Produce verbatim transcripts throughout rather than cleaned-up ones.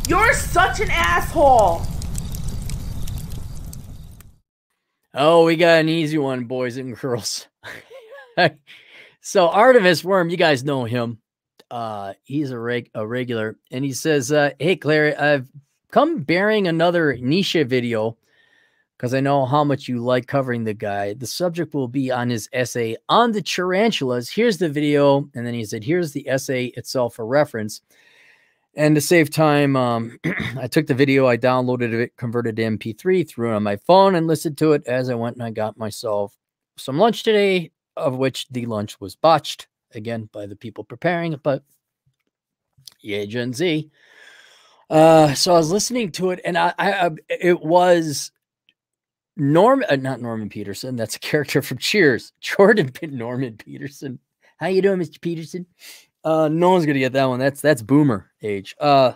You're such an asshole. Oh, we got an easy one, boys and girls. So Artemis Worm, you guys know him. Uh, he's a, reg a regular. And he says, uh, hey, Claire, I've come bearing another Nietzsche video because I know how much you like covering the guy. The subject will be on his essay on the tarantulas. Here's the video. And then he said, here's the essay itself for reference. And to save time, um, I took the video, I downloaded it, converted to M P three, threw it on my phone, and listened to it as I went, and I got myself some lunch today, of which the lunch was botched, again, by the people preparing it, but yay, Gen Z. Uh, so I was listening to it, and I, I it was Norm, uh, not Norman Peterson, that's a character from Cheers, Jordan Norman Peterson. How you doing, Mister Peterson? Uh, no one's gonna get that one. That's that's boomer age. Uh,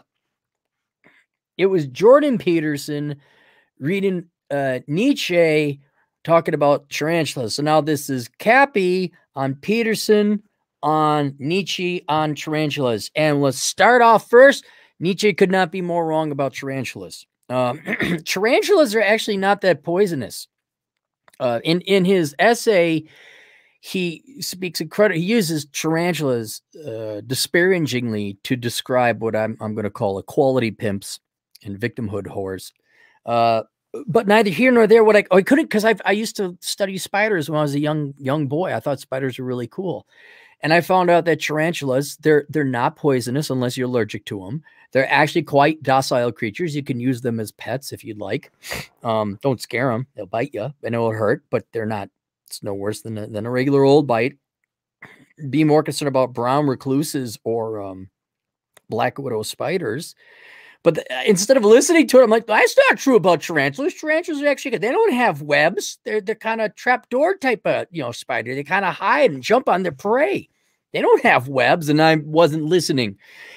it was Jordan Peterson reading uh, Nietzsche talking about tarantulas. So now this is Cappy on Peterson on Nietzsche on tarantulas. And let's start off first. Nietzsche could not be more wrong about tarantulas. Um, tarantulas are actually not that poisonous. Uh, in in his essay, he speaks incredible. He uses tarantulas uh, disparagingly to describe what I'm I'm going to call equality pimps and victimhood whores. Uh, but neither here nor there. What I oh, I couldn't because I I used to study spiders when I was a young young boy. I thought spiders were really cool, and I found out that tarantulas they're they're not poisonous unless you're allergic to them. They're actually quite docile creatures. You can use them as pets if you'd like. Um, don't scare them; they'll bite you. I know it'll hurt, but they're not. It's no worse than a, than a regular old bite. Be more concerned about brown recluses or um, black widow spiders. But the, instead of listening to it, I'm like, that's not true about tarantulas. Tarantulas are actually good. They don't have webs. They're they're kind of trapdoor type of you know spider. They kind of hide and jump on their prey. They don't have webs. And I wasn't listening.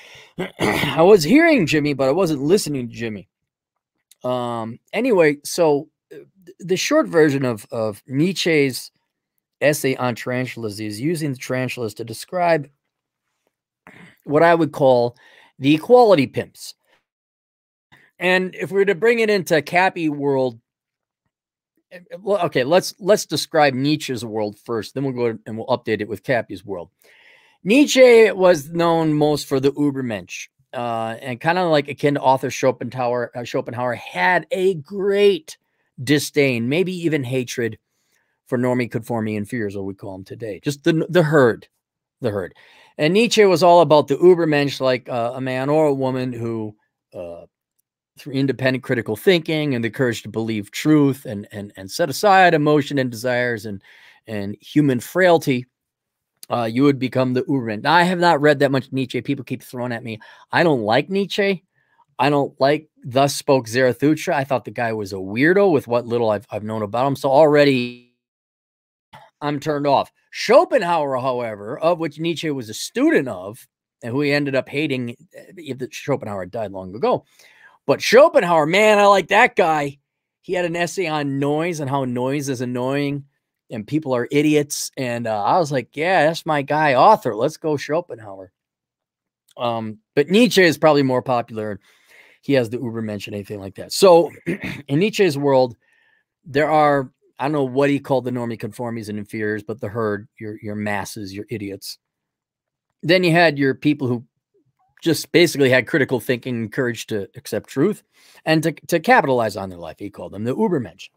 I was hearing Jimmy, but I wasn't listening to Jimmy. Um. Anyway, so the short version of, of Nietzsche's essay on tarantulas is using the tarantulas to describe what I would call the equality pimps. And if we were to bring it into Cappy world, well, okay, let's let's describe Nietzsche's world first. Then we'll go and we'll update it with Cappy's world. Nietzsche was known most for the Übermensch, uh, and kind of like akin to author Schopenhauer. Uh, Schopenhauer had a great disdain, maybe even hatred for normie, conformie, inferiors, what we call them today. Just the the herd, the herd. And Nietzsche was all about the Übermensch, like uh, a man or a woman who, uh, through independent critical thinking and the courage to believe truth and and and set aside emotion and desires and and human frailty, uh, you would become the Übermensch. Now, I have not read that much Nietzsche. People keep throwing at me. I don't like Nietzsche. I don't like Thus Spoke Zarathustra. I thought the guy was a weirdo with what little I've, I've known about him. So already I'm turned off. Schopenhauer, however, of which Nietzsche was a student of, and who he ended up hating, if the Schopenhauer died long ago. But Schopenhauer, man, I like that guy. He had an essay on noise and how noise is annoying and people are idiots. And uh, I was like, yeah, that's my guy, author. Let's go Schopenhauer. Um, but Nietzsche is probably more popular. He has the Übermensch and anything like that. So in Nietzsche's world, there are, I don't know what he called the normie, conformies, and inferiors, but the herd, your, your masses, your idiots. Then you had your people who just basically had critical thinking, courage to accept truth, and to, to capitalize on their life. He called them the Übermensch.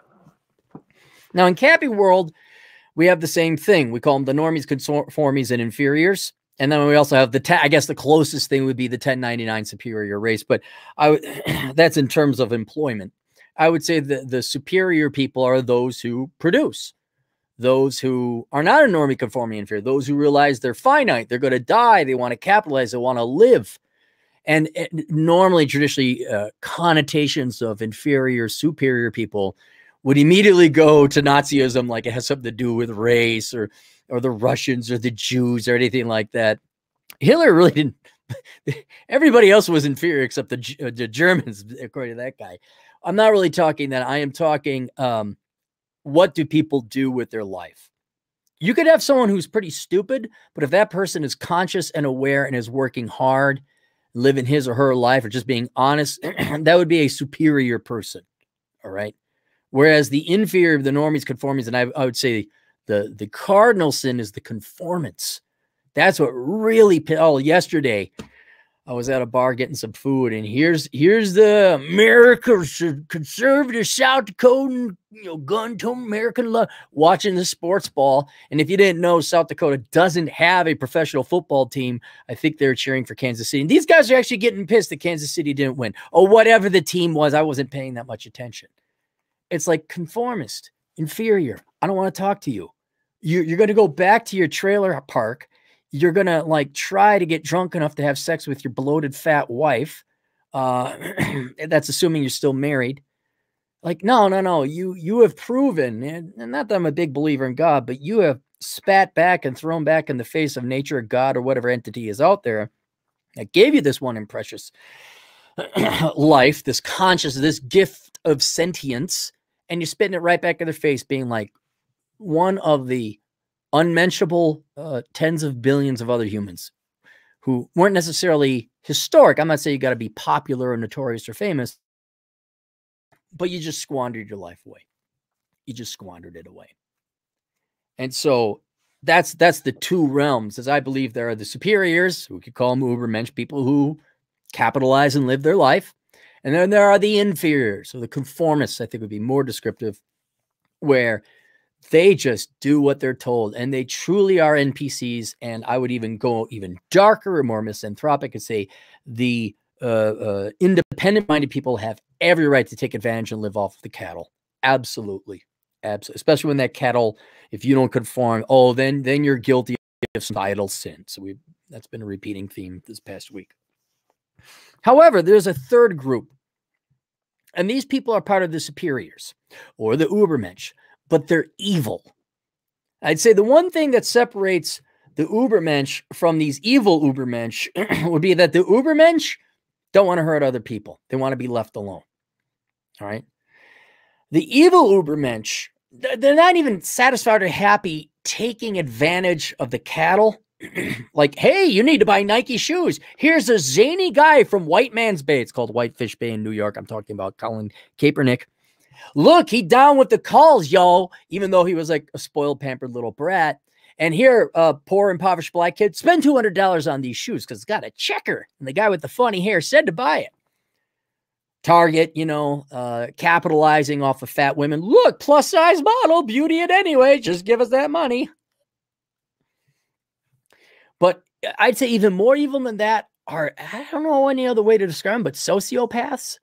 Now, in Cappy world, we have the same thing. We call them the normies, conformies, and inferiors. And then we also have the, I guess the closest thing would be the ten ninety-nine superior race, but I would, that's in terms of employment. I would say that the superior people are those who produce, those who are not a normie, conforming, inferior, those who realize they're finite, they're going to die, they want to capitalize, they want to live. And, and normally, traditionally, uh, connotations of inferior, superior people would immediately go to Nazism, like it has something to do with race or or the Russians or the Jews or anything like that. Hitler really didn't. Everybody else was inferior except the, the Germans, according to that guy. I'm not really talking that. I am talking, um, what do people do with their life? You could have someone who's pretty stupid, but if that person is conscious and aware and is working hard, living his or her life or just being honest, that would be a superior person. All right. Whereas the inferior, the normies, conformies, and I, I would say the, the cardinal sin is the conformance. That's what really, oh, yesterday I was at a bar getting some food, and here's here's the American conservative South Dakotan, you know, gun to American love, watching the sports ball. And if you didn't know, South Dakota doesn't have a professional football team. I think they're cheering for Kansas City. And these guys are actually getting pissed that Kansas City didn't win. Or whatever the team was, I wasn't paying that much attention. It's like conformist, inferior. I don't want to talk to you. you you're going to go back to your trailer park. You're going to like try to get drunk enough to have sex with your bloated fat wife. Uh, that's assuming you're still married. Like, no, no, no. You, you have proven, and, and not that I'm a big believer in God, but you have spat back and thrown back in the face of nature or God or whatever entity is out there that gave you this one and precious life, this consciousness, this gift of sentience. And you're spitting it right back in their face, being like one of the unmentionable uh, tens of billions of other humans who weren't necessarily historic. I'm not saying you got to be popular or notorious or famous, but you just squandered your life away. You just squandered it away. And so that's that's the two realms, as I believe there are the superiors, we could call them Ubermensch, people who capitalize and live their life. And then there are the inferiors, or the conformists, I think would be more descriptive, where they just do what they're told, and they truly are N P Cs. And I would even go even darker or more misanthropic and say the uh, uh, independent-minded people have every right to take advantage and live off of the cattle. Absolutely. Absolutely. Especially when that cattle, if you don't conform, oh, then, then you're guilty of societal sin. So we that's been a repeating theme this past week. However, there's a third group, and these people are part of the superiors or the Ubermensch, but they're evil. I'd say the one thing that separates the Ubermensch from these evil Ubermensch would be that the Ubermensch don't want to hurt other people. They want to be left alone. All right. The evil Ubermensch, they're not even satisfied or happy taking advantage of the cattle. Like, hey, you need to buy Nike shoes. Here's a zany guy from White Man's Bay. It's called Whitefish Bay in New York. I'm talking about Colin Kaepernick. Look, he down with the calls, yo, even though he was like a spoiled, pampered little brat. And here, uh, poor, impoverished black kid, spend two hundred dollars on these shoes because it's got a checker. And the guy with the funny hair said to buy it. Target, you know, uh, capitalizing off of fat women. Look, plus size model, beauty it anyway. Just give us that money. But I'd say even more evil than that are, I don't know any other way to describe them, but sociopaths.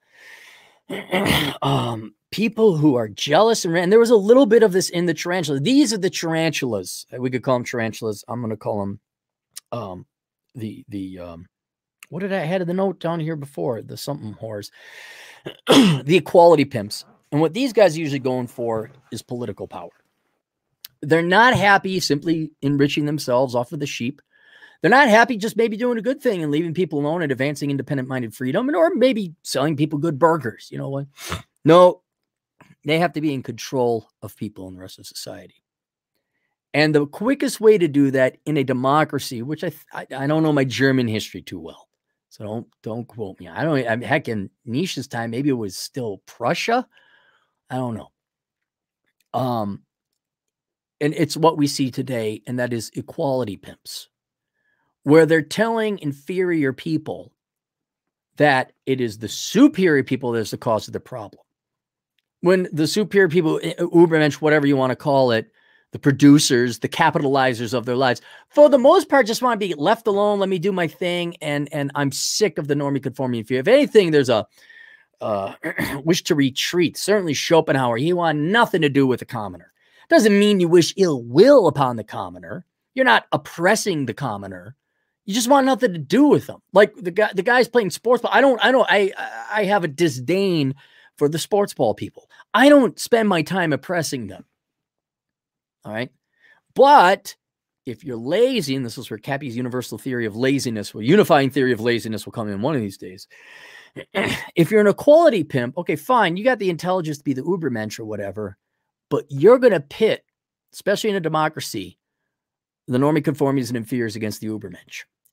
um, people who are jealous. And, and there was a little bit of this in the tarantula. These are the tarantulas. We could call them tarantulas. I'm going to call them um, the, the um, what did I had the note down here before? The something whores. The equality pimps. And what these guys are usually going for is political power. They're not happy simply enriching themselves off of the sheep. They're not happy just maybe doing a good thing and leaving people alone and advancing independent-minded freedom, and or maybe selling people good burgers. You know what? No, they have to be in control of people and the rest of society. And the quickest way to do that in a democracy, which I I, I don't know my German history too well, so don't don't quote me. I don't. I mean, heck, in Nietzsche's time, maybe it was still Prussia. I don't know. Um, and it's what we see today, and that is equality pimps, where they're telling inferior people that it is the superior people that's the cause of the problem. When the superior people, Ubermensch, whatever you want to call it, the producers, the capitalizers of their lives, for the most part, just want to be left alone. Let me do my thing. And, and I'm sick of the normie conforming fear. If anything, there's a uh, wish to retreat. Certainly Schopenhauer, he wanted nothing to do with the commoner. Doesn't mean you wish ill will upon the commoner. You're not oppressing the commoner. You just want nothing to do with them. Like the guy, the guys playing sports ball. I don't, I don't, I, I have a disdain for the sports ball people. I don't spend my time oppressing them. All right. But if you're lazy, and this is where Cappy's universal theory of laziness, or unifying theory of laziness will come in one of these days. If you're an equality pimp, okay, fine. You got the intelligence to be the Ubermensch or whatever, but you're going to pit, especially in a democracy, the normie conformities and inferiors against the Ubermensch.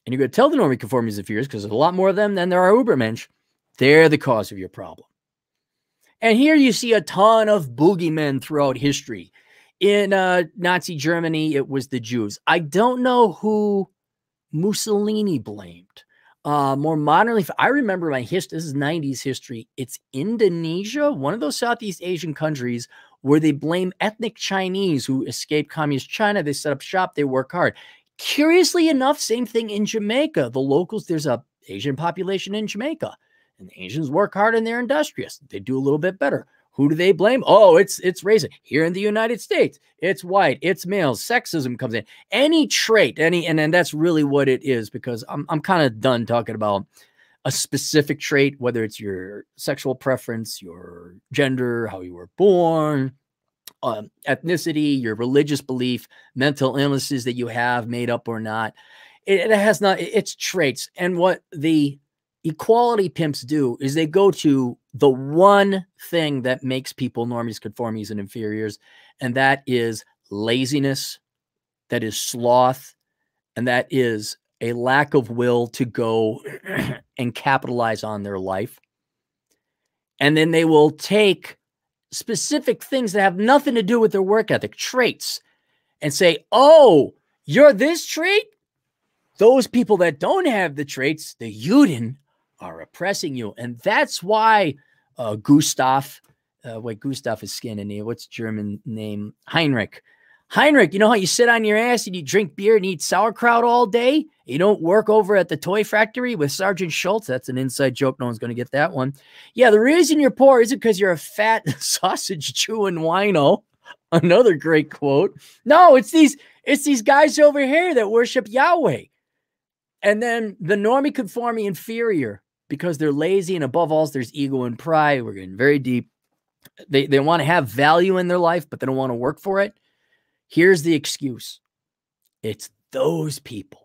and you're going to tell the normie conformities and fears, because there's a lot more of them than there are Ubermensch, they're the cause of your problem. And here you see a ton of boogeymen throughout history. In uh, Nazi Germany, it was the Jews. I don't know who Mussolini blamed. Uh, more modernly, I remember my history, this is nineties history. It's Indonesia, one of those Southeast Asian countries where they blame ethnic Chinese who escaped communist China. They set up shop, they work hard. Curiously enough, same thing in Jamaica. The locals, there's a Asian population in Jamaica, and the Asians work hard and they're industrious. They do a little bit better. Who do they blame? Oh, it's it's racism. Here in the United States, it's white, it's male, sexism comes in. Any trait, any, and then that's really what it is, because I'm I'm kind of done talking about a specific trait, whether it's your sexual preference, your gender, how you were born, um, ethnicity, your religious belief, mental illnesses that you have, made up or not. It, it has not, it's traits. And what the equality pimps do is they go to the one thing that makes people normies, conformies, and inferiors, and that is laziness, that is sloth, and that is a lack of will to go and capitalize on their life. And then they will take specific things that have nothing to do with their work ethic, traits, and say, oh, you're this trait? Those people that don't have the traits, the Juden, are oppressing you. And that's why uh, Gustav, uh, wait, Gustav is Scandinavian. What's German name? Heinrich. Heinrich, you know how you sit on your ass and you drink beer and eat sauerkraut all day? You don't work over at the toy factory with Sergeant Schultz? That's an inside joke. No one's going to get that one. Yeah, the reason you're poor isn't because you're a fat sausage chewing wino. Another great quote. No, it's these, it's these guys over here that worship Yahweh. And then the normie, conforming, inferior, because they're lazy, and above all, there's ego and pride. We're getting very deep. They, they want to have value in their life, but they don't want to work for it. Here's the excuse. It's those people.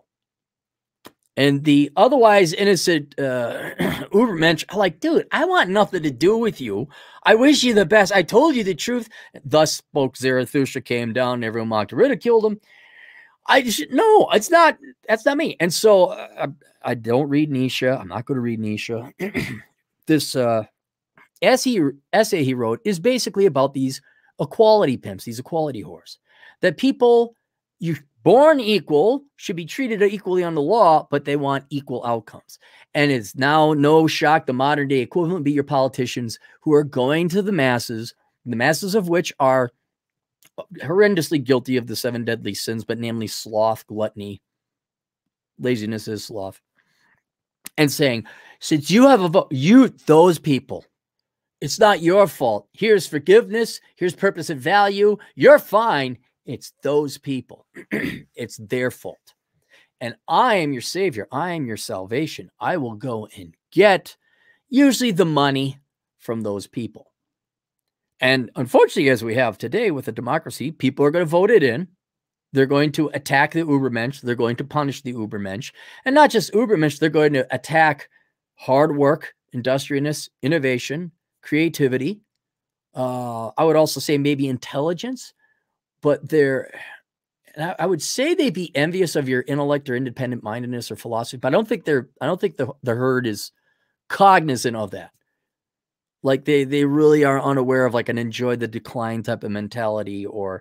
And the otherwise innocent uh, Ubermensch are like, dude, I want nothing to do with you. I wish you the best. I told you the truth. Thus spoke Zarathustra, came down, and everyone mocked and ridiculed him. I just, no, it's not, that's not me. And so uh, I, I don't read Nietzsche. I'm not going to read Nietzsche. This uh, essay, essay he wrote is basically about these equality pimps, these equality whores, that people, you born equal, should be treated equally on the law, but they want equal outcomes. And it's now no shock the modern day equivalent be your politicians who are going to the masses, the masses of which are horrendously guilty of the seven deadly sins, but namely sloth, gluttony, laziness is sloth, and saying, since you have a vote, you, those people, it's not your fault. Here's forgiveness. Here's purpose and value. You're fine. It's those people. It's their fault. And I am your savior. I am your salvation. I will go and get usually the money from those people. And unfortunately, as we have today with a democracy, people are going to vote it in. They're going to attack the Ubermensch. They're going to punish the Ubermensch. And not just Ubermensch, they're going to attack hard work, industriousness, innovation, creativity. Uh, I would also say maybe intelligence. But they're, I would say they'd be envious of your intellect or independent mindedness or philosophy. But I don't think they're, I don't think the, the herd is cognizant of that. Like they, they really are unaware of like an enjoy the decline type of mentality or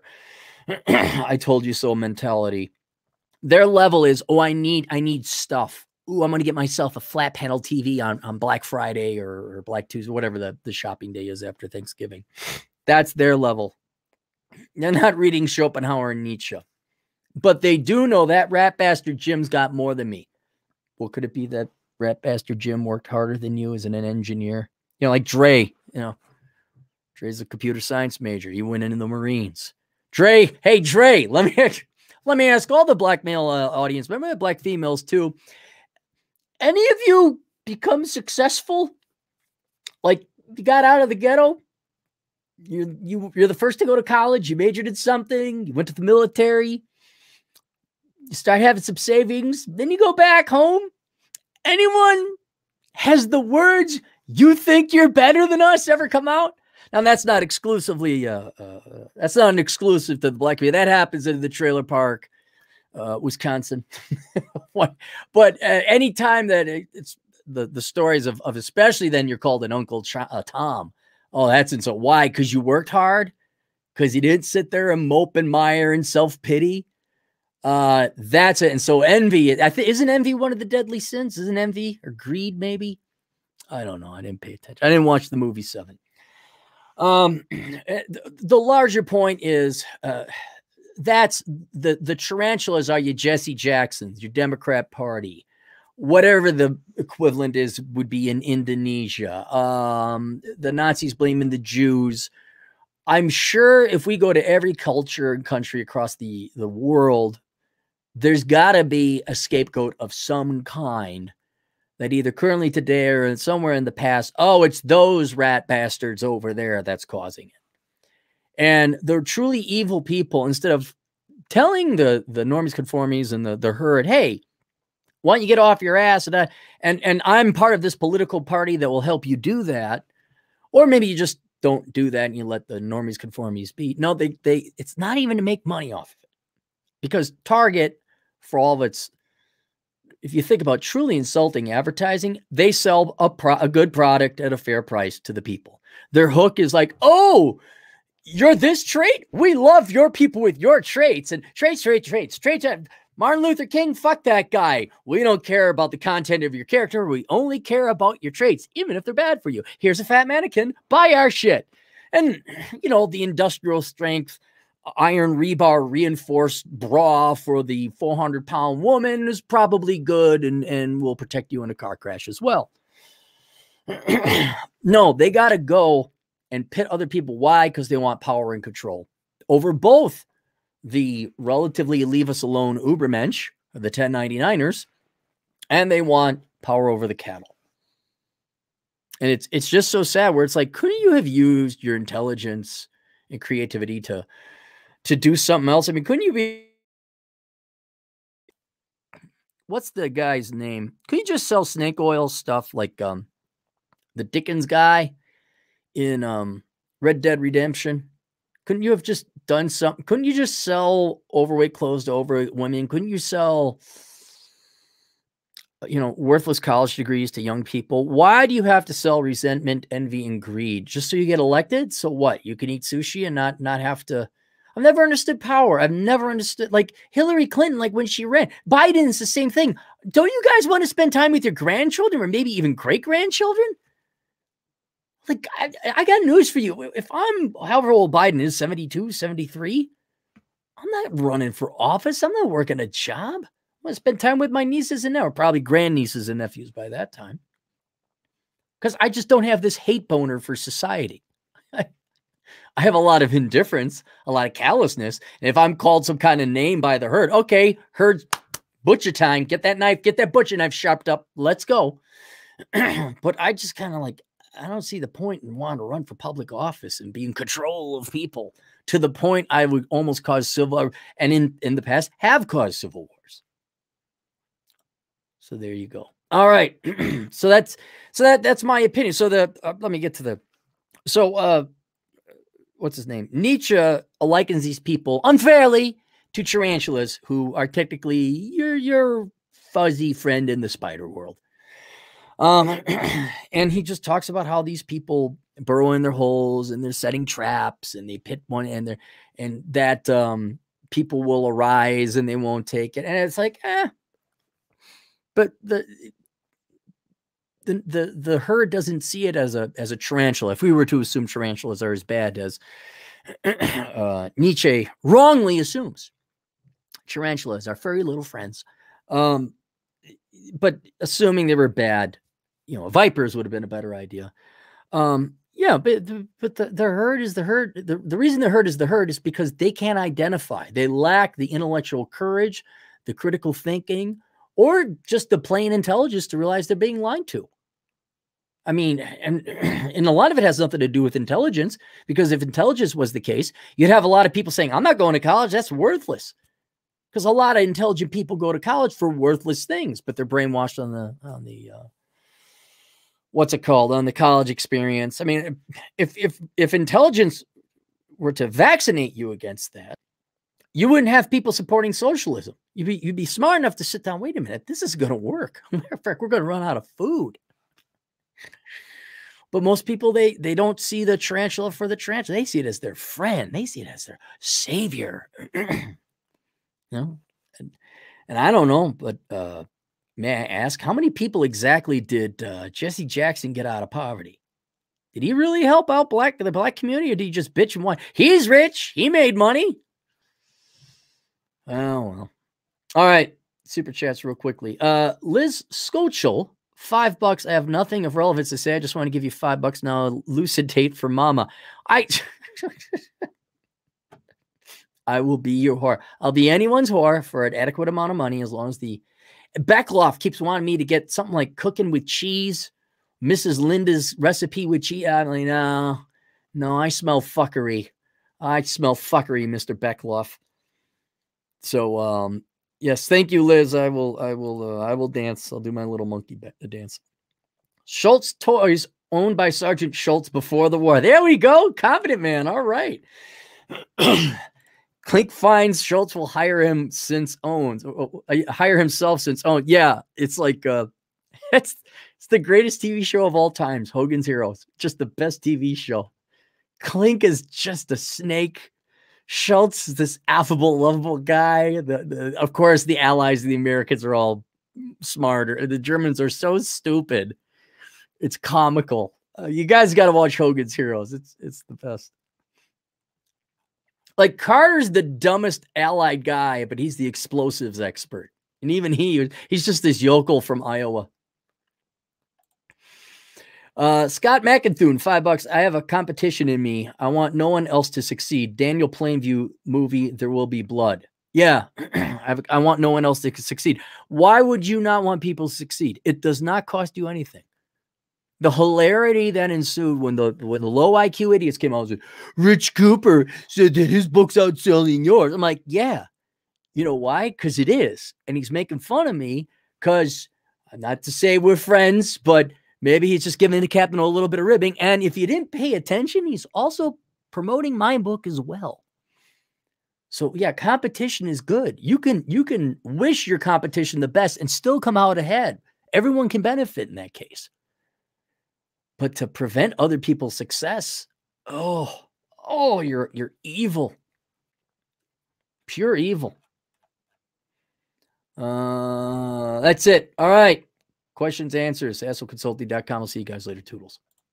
I told you so mentality. Their level is, oh, I need, I need stuff. Ooh, I'm going to get myself a flat panel T V on, on Black Friday or, or Black Tuesday, whatever the, the shopping day is after Thanksgiving. That's their level. They're not reading Schopenhauer and Nietzsche. But they do know that rat bastard Jim's got more than me. Well, could it be that rat bastard Jim worked harder than you as an engineer? You know, like Dre, you know, Dre's a computer science major. He went into the Marines. Dre, hey, Dre, let me, let me ask all the black male uh, audience, remember the black females too, any of you become successful? Like you got out of the ghetto? You, you, you're the first to go to college. You majored in something. You went to the military. You start having some savings. Then you go back home. Anyone has the words, you think you're better than us, ever come out? Now, that's not exclusively, uh, uh, that's not an exclusive to the black community. That happens in the trailer park uh, Wisconsin. What? But uh, anytime that it, it's the, the stories of, of especially then you're called an Uncle Ch- uh, Tom. Oh, that's and so why? Because you worked hard? Because you didn't sit there and mope and mire and self-pity? Uh, that's it. And so envy, I think, isn't envy one of the deadly sins? Isn't envy or greed maybe? I don't know. I didn't pay attention. I didn't watch the movie Seven. Um, the larger point is, uh, that's the, the tarantulas are your Jesse Jacksons, your Democrat Party, whatever the equivalent is would be in Indonesia. Um, the Nazis blaming the Jews. I'm sure if we go to every culture and country across the, the world, there's got to be a scapegoat of some kind that either currently today or somewhere in the past, oh, it's those rat bastards over there that's causing it. And they're truly evil people. Instead of telling the, the normies, conformies, and the, the herd, hey, why don't you get off your ass? And, I, and, and I'm part of this political party that will help you do that. Or maybe you just don't do that and you let the normies, conformies be. No, they, they, it's not even to make money off of it. Because Target, for all of its, if you think about truly insulting advertising, they sell a, pro a good product at a fair price to the people. Their hook is like, oh, you're this trait? We love your people with your traits. And traits, traits, traits, traits. Martin Luther King, fuck that guy. We don't care about the content of your character. We only care about your traits, even if they're bad for you. Here's a fat mannequin. Buy our shit. And, you know, the industrial strength iron rebar reinforced bra for the four hundred pound woman is probably good and, and will protect you in a car crash as well. No, they got to go and pit other people. Why? Because they want power and control over both the relatively leave us alone Ubermensch, the ten ninety-niners, and they want power over the cattle. And it's, it's just so sad where it's like, couldn't you have used your intelligence and creativity to to do something else? I mean, couldn't you be, what's the guy's name? Could you just sell snake oil stuff like um, the Dickens guy in um, Red Dead Redemption? Couldn't you have just done something? Couldn't you just sell overweight clothes to overweight women? Couldn't you sell, you know, worthless college degrees to young people? Why do you have to sell resentment, envy, and greed? Just so you get elected? So what? You can eat sushi and not, not have to. I've never understood power. I've never understood, like Hillary Clinton, like when she ran. Biden's the same thing. Don't you guys want to spend time with your grandchildren or maybe even great-grandchildren? Like, I, I got news for you. If I'm, however old Biden is, seventy-two, seventy-three, I'm not running for office. I'm not working a job. I'm going to spend time with my nieces and nephews, probably grandnieces and nephews by that time. Because I just don't have this hate boner for society. I have a lot of indifference, a lot of callousness. And if I'm called some kind of name by the herd, okay, herd, butcher time, get that knife, get that butcher knife sharpened up. Let's go. But I just kind of like, I don't see the point in wanting to run for public office and be in control of people to the point I would almost cause civil, and in, in the past have caused civil wars. So there you go. All right. so that's, so that, that's my opinion. So the, uh, let me get to the, so, uh, what's his name? Nietzsche likens these people unfairly to tarantulas, who are technically your, your fuzzy friend in the spider world. Um, and he just talks about how these people burrow in their holes and they're setting traps and they pit one and they're, and that, um, people will arise and they won't take it. And it's like, eh, but the, the, the, the herd doesn't see it as a, as a tarantula. If we were to assume tarantulas are as bad as uh, Nietzsche wrongly assumes, tarantulas are furry little friends. Um, but assuming they were bad, you know, vipers would have been a better idea. Um, yeah, but, but the, the herd is the herd. The, the reason the herd is the herd is because they can't identify. They lack the intellectual courage, the critical thinking, or just the plain intelligence to realize they're being lied to. I mean, and, and a lot of it has nothing to do with intelligence, because if intelligence was the case, you'd have a lot of people saying, I'm not going to college. That's worthless. Because a lot of intelligent people go to college for worthless things, but they're brainwashed on the, on the, uh, what's it called, on the college experience. I mean, if, if, if intelligence were to vaccinate you against that, you wouldn't have people supporting socialism. You'd be, you'd be smart enough to sit down. Wait a minute, this is going to work. Matter of fact, we're going to run out of food. But most people, they they don't see the tarantula for the tarantula. They see it as their friend. They see it as their savior. You know, and, and I don't know, but uh, may I ask, how many people exactly did uh, Jesse Jackson get out of poverty? Did he really help out black the black community, or did he just bitch and whine? He's rich. He made money. Oh, well. All right. Super chats real quickly. Uh, Liz Scochel, five bucks. I have nothing of relevance to say. I just want to give you five bucks now. Lucidate for mama. I I will be your whore. I'll be anyone's whore for an adequate amount of money, as long as the Beckloff keeps wanting me to get something like cooking with cheese, Missus Linda's recipe with cheese. I'm like, no, no, I smell fuckery. I smell fuckery, Mister Beckloff. So, um, yes, thank you, Liz. I will, I will, uh, I will dance. I'll do my little monkey dance. Schultz Toys, owned by Sergeant Schultz before the war. There we go. Confident man. All right. Klink finds Schultz will hire him since owns, uh, hire himself since owned. Yeah, it's like, uh, it's, it's the greatest T V show of all times. Hogan's Heroes. Just the best T V show. Klink is just a snake. Schultz is this affable, lovable guy. The, the, of course, the allies of the Americans are all smarter. The Germans are so stupid. It's comical. Uh, you guys got to watch Hogan's Heroes. It's it's the best. Like, Carter's the dumbest allied guy, but he's the explosives expert. And even he, he's just this yokel from Iowa. Uh, Scott McInthune, five bucks. I have a competition in me. I want no one else to succeed. Daniel Plainview movie, There Will Be Blood. Yeah, I, have, I want no one else to succeed. Why would you not want people to succeed? It does not cost you anything. The hilarity that ensued when the when the low I Q idiots came out and said, Rich Cooper said that his book's outselling yours. I'm like, yeah. You know why? Because it is. And he's making fun of me because, not to say we're friends, but maybe he's just giving the captain a little bit of ribbing. And if you didn't pay attention, he's also promoting my book as well. So yeah, competition is good. You can, you can wish your competition the best and still come out ahead. Everyone can benefit in that case. But to prevent other people's success, oh, oh, you're, you're evil. Pure evil. Uh, that's it. All right. Questions, answers, asshole consulting dot com. I'll see you guys later. Toodles.